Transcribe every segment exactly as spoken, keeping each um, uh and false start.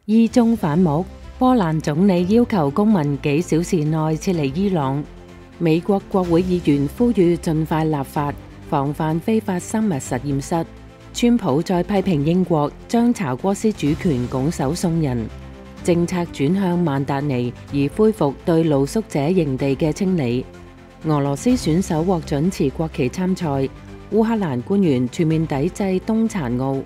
伊中反目，波蘭總理要求公民幾小時內撤離伊朗。美國國會議員呼籲盡快立法防範非法生物實驗室。川普再批評英國將查戈斯主權拱手送人。政策轉向曼達尼，而恢復對露宿者營地嘅清理。俄羅斯選手獲准持國旗參賽。烏克蘭官員全面抵制冬殘奧。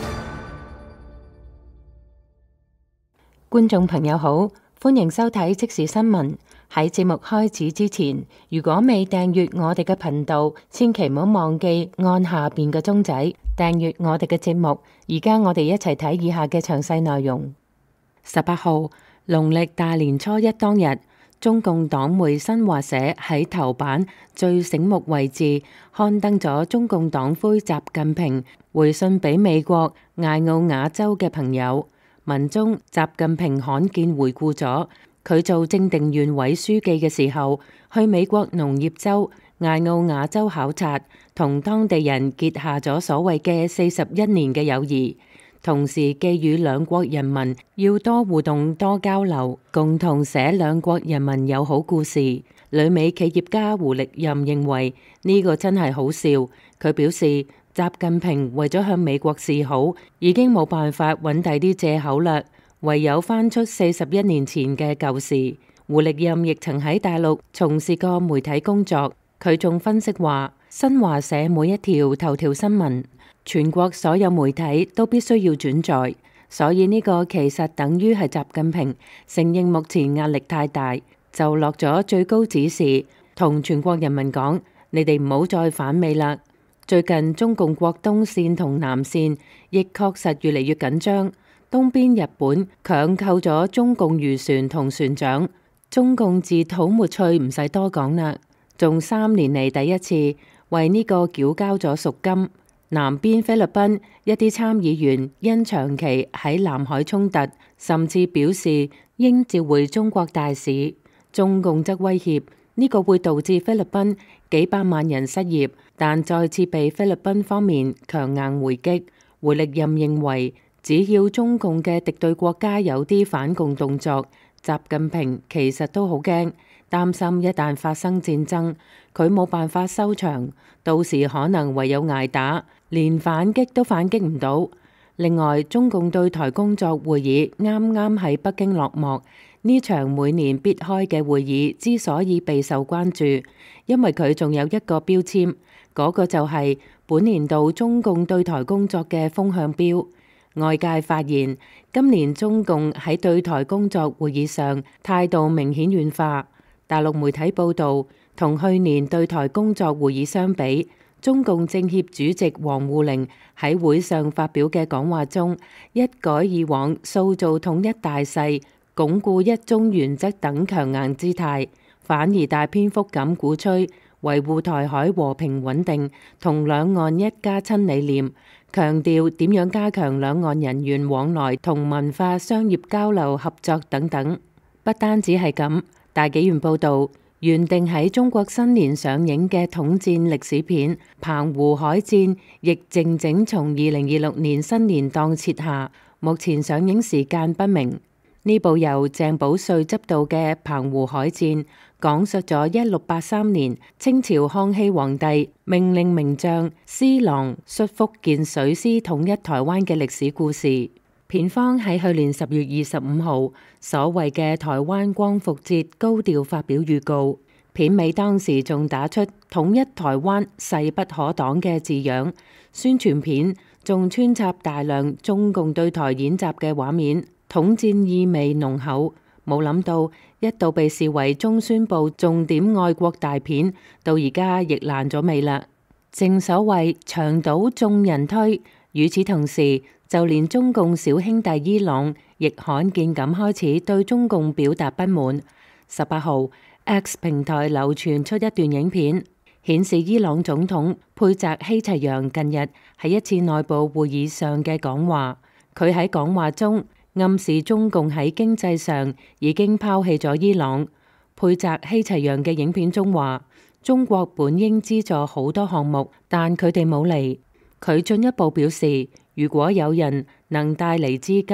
觀眾朋友好，歡迎收睇即時新聞。喺節目開始之前，如果未訂閱我哋嘅頻道，千祈唔好忘記按下邊嘅鐘仔訂閱我哋嘅節目。而家我哋一齊睇以下嘅詳細內容。十八號農曆大年初一當日，中共黨媒新華社喺頭版最醒目位置刊登咗中共黨魁習近平回信俾美國艾奧瓦州嘅朋友。文中，習近平罕見回顧咗佢做正定縣委書記嘅時候，去美國農業州艾奧瓦州考察，同當地人結下咗所謂嘅四十一年嘅友誼，同時寄語兩國人民要多互動多交流，共同寫兩國人民友好故事。旅美企業家胡力任認為呢個真係好笑，佢表示，習近平為咗向美國示好，已經冇辦法揾第啲借口啦，唯有翻出四十一年前嘅舊事。胡力任亦曾喺大陸從事過媒體工作，佢仲分析話，新華社每一條頭條新聞，全國所有媒體都必須要轉載，所以呢個其實等於係習近平承認目前壓力太大，就落咗最高指示，同全國人民講，你哋唔好再反美啦。最近中共國東線同南線亦確實越嚟越緊張，東邊日本強扣咗中共漁船同船長，中共自討沒趣唔使多講啦，仲三年嚟第一次為呢個繳交咗贖金。南邊菲律賓一啲參議員因長期喺南海衝突，甚至表示應召回中國大使，中共則威脅呢個會導致菲律賓幾百萬人失業，但再次被菲律賓方面強硬回擊。胡力任認為，只要中共嘅敵對國家有啲反共動作，習近平其實都好驚，擔心一旦發生戰爭，佢冇辦法收場，到時可能唯有捱打，連反擊都反擊唔到。另外，中共對台工作會議啱啱喺北京落幕。呢場每年必開嘅會議之所以備受關注，因為佢仲有一個標籤，嗰個就係本年度中共對台工作嘅風向標。外界發現，今年中共喺對台工作會議上態度明顯軟化。大陸媒體報導，同去年對台工作會議相比，中共政協主席王滬寧喺會上發表嘅講話中，一改以往塑造統一大勢、鞏固一中原則等強硬姿態，反而大篇幅咁鼓吹維護台海和平穩定同兩岸一家親理念，強調點樣加強兩岸人員往來同文化商業交流合作等等。不單止係咁，大紀元報導，原定喺中國新年上映嘅統戰歷史片《澎湖海戰》亦靜靜從二零二六年新年檔撤下，目前上映時間不明。呢部由鄭保瑞執導嘅《澎湖海戰》講述咗一六八三年清朝康熙皇帝命令名將施琅率福建水師統一台灣嘅歷史故事。片方喺去年十月二十五號所謂嘅台灣光復節高調發表預告，片尾當時仲打出統一台灣勢不可擋嘅字樣，宣傳片仲穿插大量中共對台演習嘅畫面，統戰意味濃厚。冇諗到一度被視為中宣部重點愛國大片，到而家亦爛咗尾啦。正所謂牆倒眾人推，與此同時，就連中共小兄弟伊朗亦罕見咁開始對中共表達不滿。十八號 X 平台流傳出一段影片，顯示伊朗總統佩澤希齊揚近日喺一次內部會議上嘅講話。佢喺講話中暗示中共喺經濟上已經拋棄咗伊朗。佩澤希齊揚嘅影片中話，中國本應資助好多項目，但佢哋冇嚟。佢進一步表示，如果有人能帶嚟資金，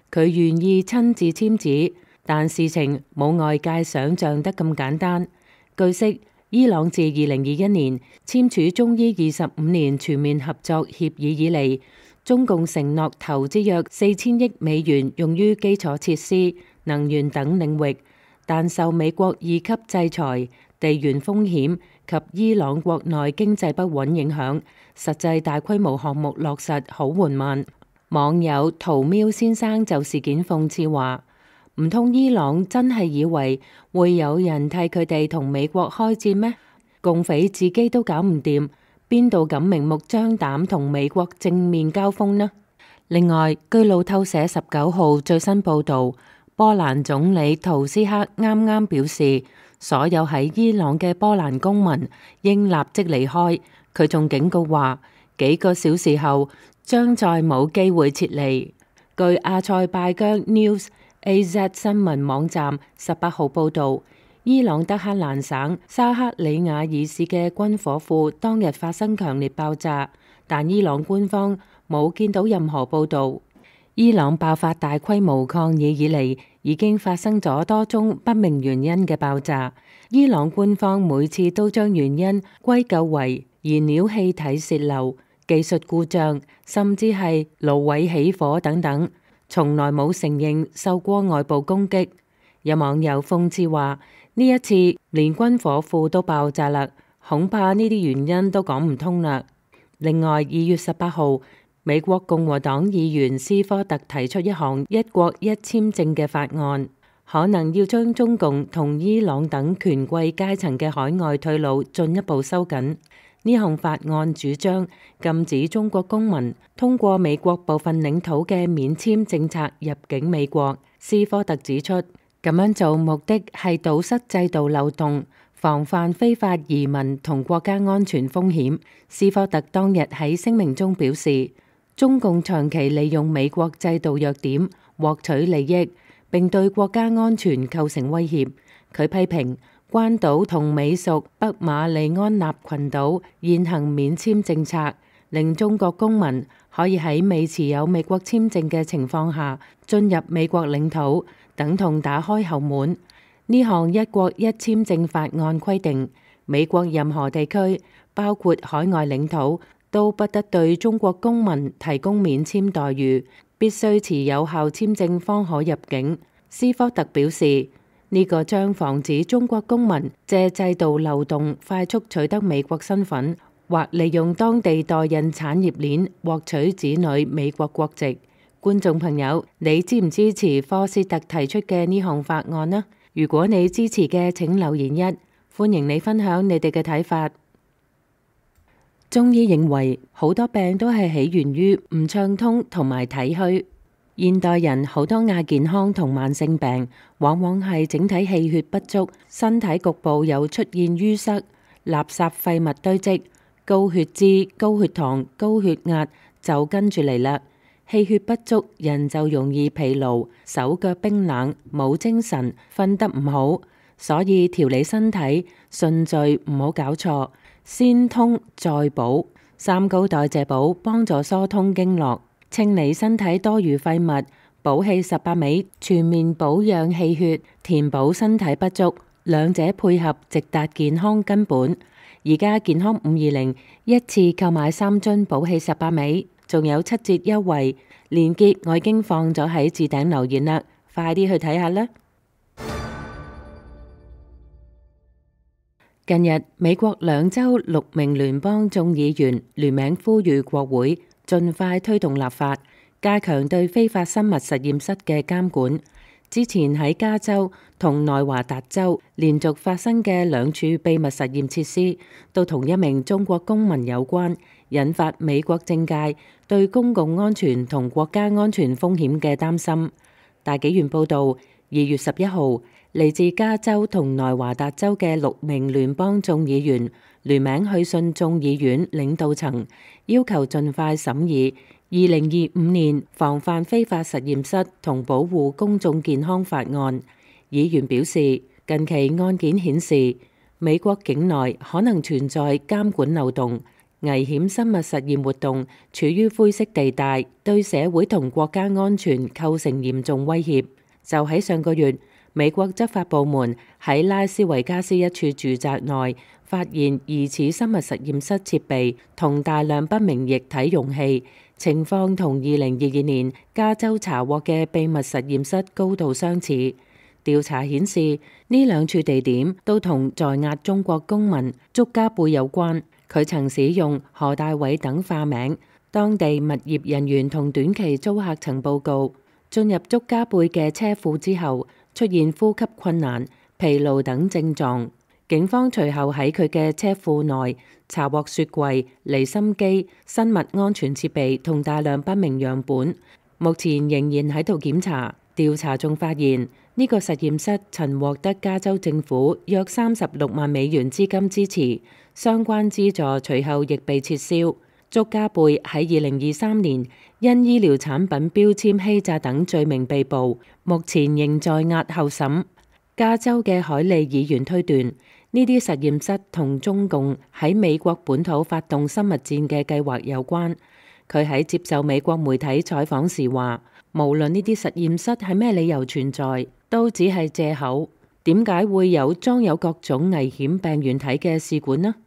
佢願意親自簽字，但事情冇外界想象得咁簡單。據悉，伊朗自二零二一年簽署中伊二十五年全面合作協議以嚟，中共承諾投資約四千億美元用於基礎設施、能源等領域，但受美國二級制裁、地緣風險及伊朗國內經濟不穩影響，實際大規模項目落實好緩慢。網友屠喵先生就事件諷刺話：唔通伊朗真係以為會有人替佢哋同美國開戰咩？共匪自己都搞唔掂，邊度敢明目張膽同美國正面交鋒呢？另外，據路透社十九號最新報導，波蘭總理圖斯克啱啱表示，所有喺伊朗嘅波蘭公民應立即離開。佢仲警告話，幾個小時後將再冇機會撤離。據阿塞拜疆 News A Z 新聞網站十八號報導，伊朗德黑蘭省沙克里雅爾市嘅軍火庫當日發生強烈爆炸，但伊朗官方冇見到任何報導。伊朗爆發大規模抗議以嚟，已經發生咗多宗不明原因嘅爆炸。伊朗官方每次都將原因歸咎為燃料氣體泄漏、技術故障，甚至係蘆葦起火等等，從來冇承認受過外部攻擊。有網友諷刺話：呢一次連軍火庫都爆炸啦，恐怕呢啲原因都講唔通啦。另外，二月十八號，美國共和黨議員斯科特提出一項一國一簽證嘅法案，可能要將中共同伊朗等權貴階層嘅海外退路進一步收緊。呢項法案主張禁止中國公民通過美國部分領土嘅免簽政策入境美國。斯科特指出，咁樣做目的係堵塞制度漏洞，防範非法移民同國家安全風險。斯科特當日喺聲明中表示，中共長期利用美國制度弱點獲取利益，並對國家安全構成威脅。佢批評關島同美屬北馬里安納群島現行免簽政策，令中國公民可以喺未持有美國簽證嘅情況下進入美國領土，等同打開後門。呢項一國一簽證法案規定，美國任何地區，包括海外領土，都不得對中國公民提供免簽待遇，必須持有效簽證方可入境。斯科特表示，呢個將防止中國公民借制度漏洞快速取得美國身份，或利用當地代孕產業鏈獲取子女美國國籍。觀眾朋友，你支唔支持科斯特提出嘅呢項法案呢？如果你支持嘅，請留言一，歡迎你分享你哋嘅睇法。中醫認為好多病都係起源於唔暢通同埋體虛。現代人好多亞健康同慢性病，往往係整體氣血不足，身體局部有出現淤塞、垃圾廢物堆積、高血脂、高血糖、高血壓就跟住嚟啦。氣血不足，人就容易疲勞、手腳冰冷、冇精神、瞓得唔好。所以調理身體順序唔好搞錯，先通再補。三高代謝補幫助疏通經絡，清理身體多餘廢物，補氣十八味，全面保養氣血，填補身體不足，兩者配合直達健康根本。而家健康五二零一次購買三樽補氣十八味，仲有七折優惠，鏈接我已經放咗喺置頂留言啦，快啲去睇下啦！近日，美國兩州六名聯邦眾議員聯名呼籲國會盡快推動立法，加強對非法生物實驗室嘅監管。之前喺加州同內華達州連續發生嘅兩處秘密實驗設施，都同一名中國公民有關，引發美國政界對公共安全同國家安全風險嘅擔心。大紀元報導，二月十一號，嚟自加州同內華達州嘅六名聯邦眾議員聯名去信眾議院領導層，要求盡快審議二零二五年防範非法實驗室同保護公眾健康法案。議員表示，近期案件顯示美國境內可能存在監管漏洞， 危險生物實驗活動處於灰色地帶，對社會同國家安全構成嚴重威脅。就喺上個月，美國執法部門喺拉斯維加斯一處住宅內發現疑似生物實驗室設備同大量不明液體容器，情況同二零二二年加州查獲嘅秘密實驗室高度相似。調查顯示，呢兩處地點都同在押中國公民祝家貝有關。佢曾使用何大偉等化名。當地物業人員同短期租客曾報告，進入祝家貝嘅車庫之後，出現呼吸困難、疲勞等症狀。警方隨後喺佢嘅車庫內查獲雪櫃、離心機、生物安全設備同大量不明樣本，目前仍然喺度檢查。調查仲發現，呢個實驗室曾獲得加州政府約三十六萬美元資金支持，相關資助隨後亦被撤銷。祝家貝喺二零二三年因醫療產品標籤欺詐等罪名被捕，目前仍在押候審。加州嘅海利議員推斷，呢啲實驗室同中共喺美國本土發動生物戰嘅計劃有關。佢喺接受美國媒體採訪時話，無論呢啲實驗室係咩理由存在，都只係借口。點解會有裝有各種危險病原體嘅試管呢？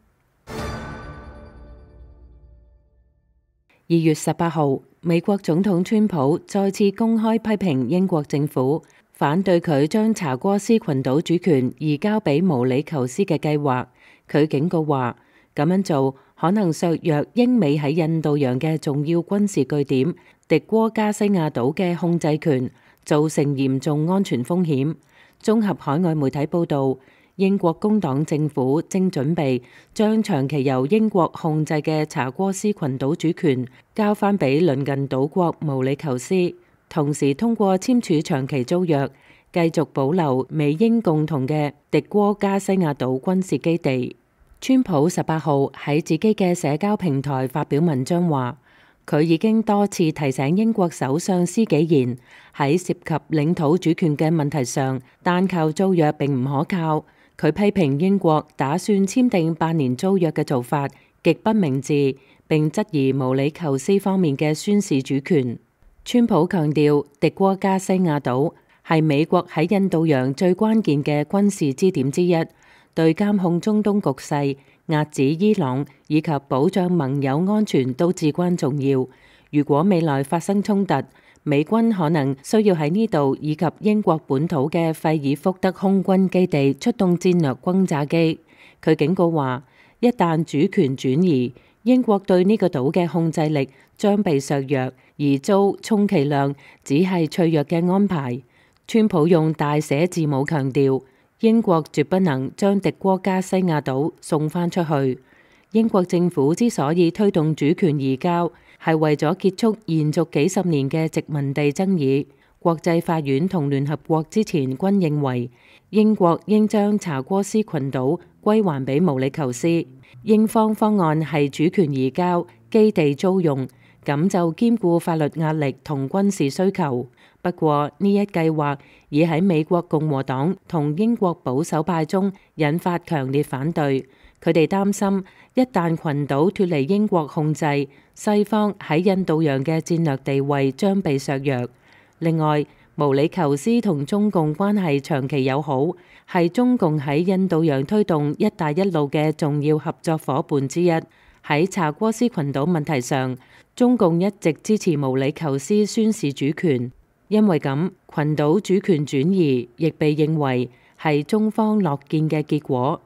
二月十八號，美國總統川普再次公開批評英國政府，反對佢將查戈斯群島主權移交俾毛里求斯嘅計劃。佢警告話，咁樣做可能削弱英美喺印度洋嘅重要軍事據點迪戈加西亞島嘅控制權，造成嚴重安全風險。綜合海外媒體報導，英國工黨政府正準備將長期由英國控制嘅查戈斯群島主權交翻俾鄰近島國毛里求斯，同時通過簽署長期租約，繼續保留美英共同嘅迪戈加西亞島軍事基地。川普十八號喺自己嘅社交平台發表文章話，佢已經多次提醒英國首相施紀賢喺涉及領土主權嘅問題上，單靠租約並唔可靠。佢批評英國打算簽訂八年租約嘅做法極不明智，並質疑毛里求斯方面嘅宣示主權。川普強調，迪戈加西亞島係美國喺印度洋最關鍵嘅軍事支點之一，對監控中東局勢、壓止伊朗以及保障盟友安全都至關重要。如果未來發生衝突，美軍可能需要喺呢度以及英國本土嘅費爾福德空軍基地出動戰略轟炸機。佢警告話，一旦主權轉移，英國對呢個島嘅控制力將被削弱，而遭充其量只係脆弱嘅安排。川普用大寫字母強調，英國絕不能將迪戈加西亞島送翻出去。英國政府之所以推動主權移交，係為咗結束延續幾十年嘅殖民地爭議。國際法院同聯合國之前均認為，英國應將查戈斯群島歸還俾毛里求斯。英方方案係主權移交、基地租用，咁就兼顧法律壓力同軍事需求。不過呢一計劃已喺美國共和黨同英國保守派中引發強烈反對。佢哋擔心，一旦群島脫離英國控制，西方喺印度洋嘅戰略地位將被削弱。另外，毛里求斯同中共關係長期友好，係中共喺印度洋推動一帶一路嘅重要合作夥伴之一。喺查戈斯群島問題上，中共一直支持毛里求斯宣示主權，因為咁，群島主權轉移亦被認為係中方樂見嘅結果。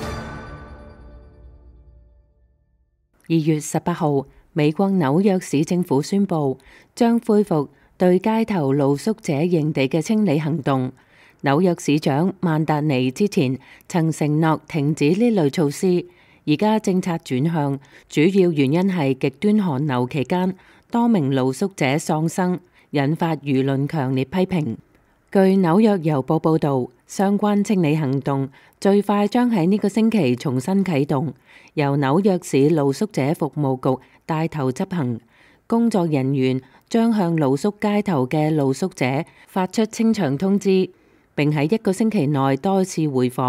二月十八號，美國紐約市政府宣布將恢復對街頭露宿者營地嘅清理行動。紐約市長曼達尼之前曾承諾停止呢類措施，而家政策轉向，主要原因係極端寒流期間多名露宿者喪生，引發輿論強烈批評。據紐約郵報報導，相關清理行動最快將喺呢個星期重新啟動，由紐約市露宿者服務局帶頭執行。工作人員將向露宿街頭嘅露宿者發出清場通知，並喺一個星期內多次回訪。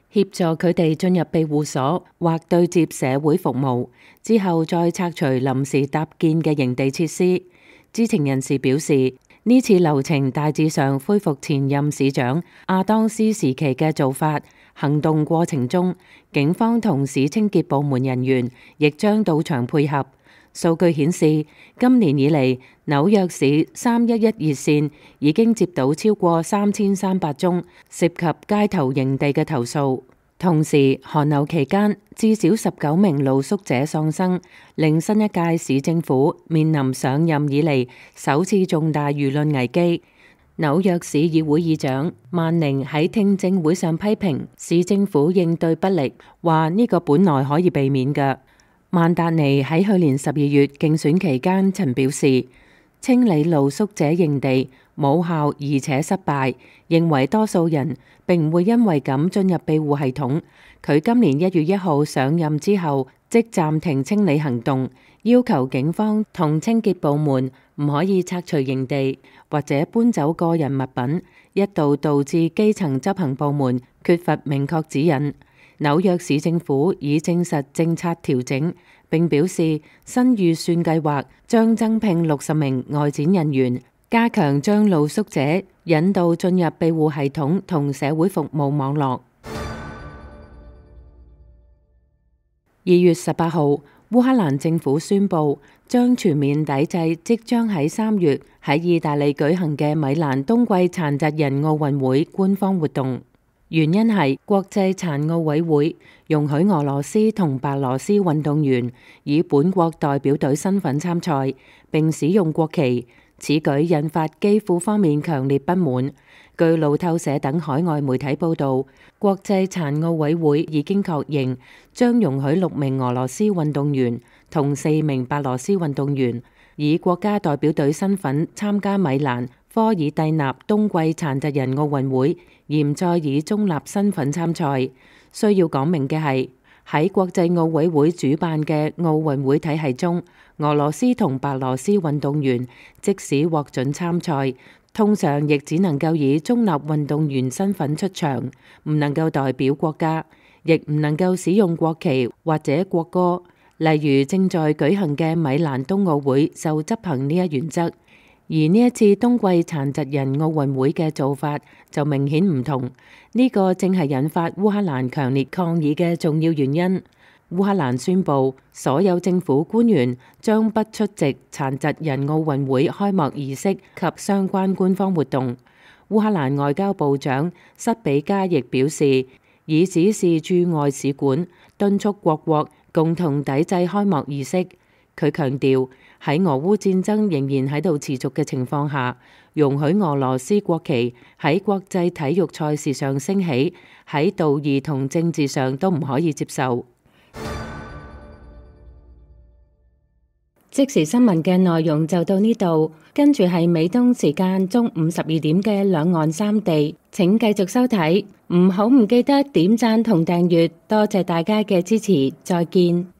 協助佢哋進入庇護所或對接社會服務，之後再拆除臨時搭建嘅營地設施。知情人士表示，呢次流程大致上恢復前任市長亞當斯時期嘅做法。行動過程中，警方同市清潔部門人員亦將到場配合。數據顯示，今年以嚟，紐約市三一一熱線已經接到超過三千三百宗涉及街頭營地嘅投訴。同時，寒流期間至少十九名露宿者喪生，令新一屆市政府面臨上任以嚟首次重大輿論危機。紐約市議會議長曼寧喺聽證會上批評市政府應對不力，話呢個本來可以避免嘅。曼達尼喺去年十二月競選期間曾表示，清理露宿者營地冇效而且失敗，認為多數人並唔會因為咁進入庇護系統。佢今年一月一號上任之後即暫停清理行動，要求警方同清潔部門唔可以拆除營地或者搬走個人物品，一度導致基層執行部門缺乏明確指引。紐約市政府已證實政策調整，並表示新預算計劃將增聘六十名外展人員，加強將露宿者引導進入庇護系統同社會服務網絡。二月十八號，烏克蘭政府宣布將全面抵制即將喺三月喺意大利舉行嘅米蘭冬季殘疾人奧運會官方活動，原因係國際殘奧委會容許俄羅斯同白羅斯運動員以本國代表隊身份參賽，並使用國旗。此舉引發基輔方面強烈不滿。據路透社等海外媒體報道，國際殘奧委會已經確認將容許六名俄羅斯運動員同四名白羅斯運動員以國家代表隊身份參加米蘭科爾蒂納冬季殘疾人奧運會，而唔再以中立身份參賽。需要講明嘅係，喺國際奧委會主辦嘅奧運會體系中，俄羅斯同白羅斯運動員即使獲准參賽，通常亦只能夠以中立運動員身份出場，唔能夠代表國家，亦唔能夠使用國旗或者國歌。例如正在舉行嘅米蘭冬奧會就執行呢一原則，而呢一次冬季殘疾人奧運會嘅做法就明顯唔同。呢個正係引發烏克蘭強烈抗議嘅重要原因。烏克蘭宣布，所有政府官員將不出席殘疾人奧運會開幕儀式及相關官方活動。烏克蘭外交部長塞比加亦表示，已指示駐外使館敦促各國共同抵制開幕儀式。佢強調，喺俄烏戰爭仍然喺度持續嘅情況下，容許俄羅斯國旗喺國際體育賽事上升起，喺道義同政治上都唔可以接受。即時新聞嘅內容就到呢度，跟住係美東時間中午十二點嘅兩岸三地，請繼續收睇，唔好唔記得點讚同訂閱，多謝大家嘅支持，再見。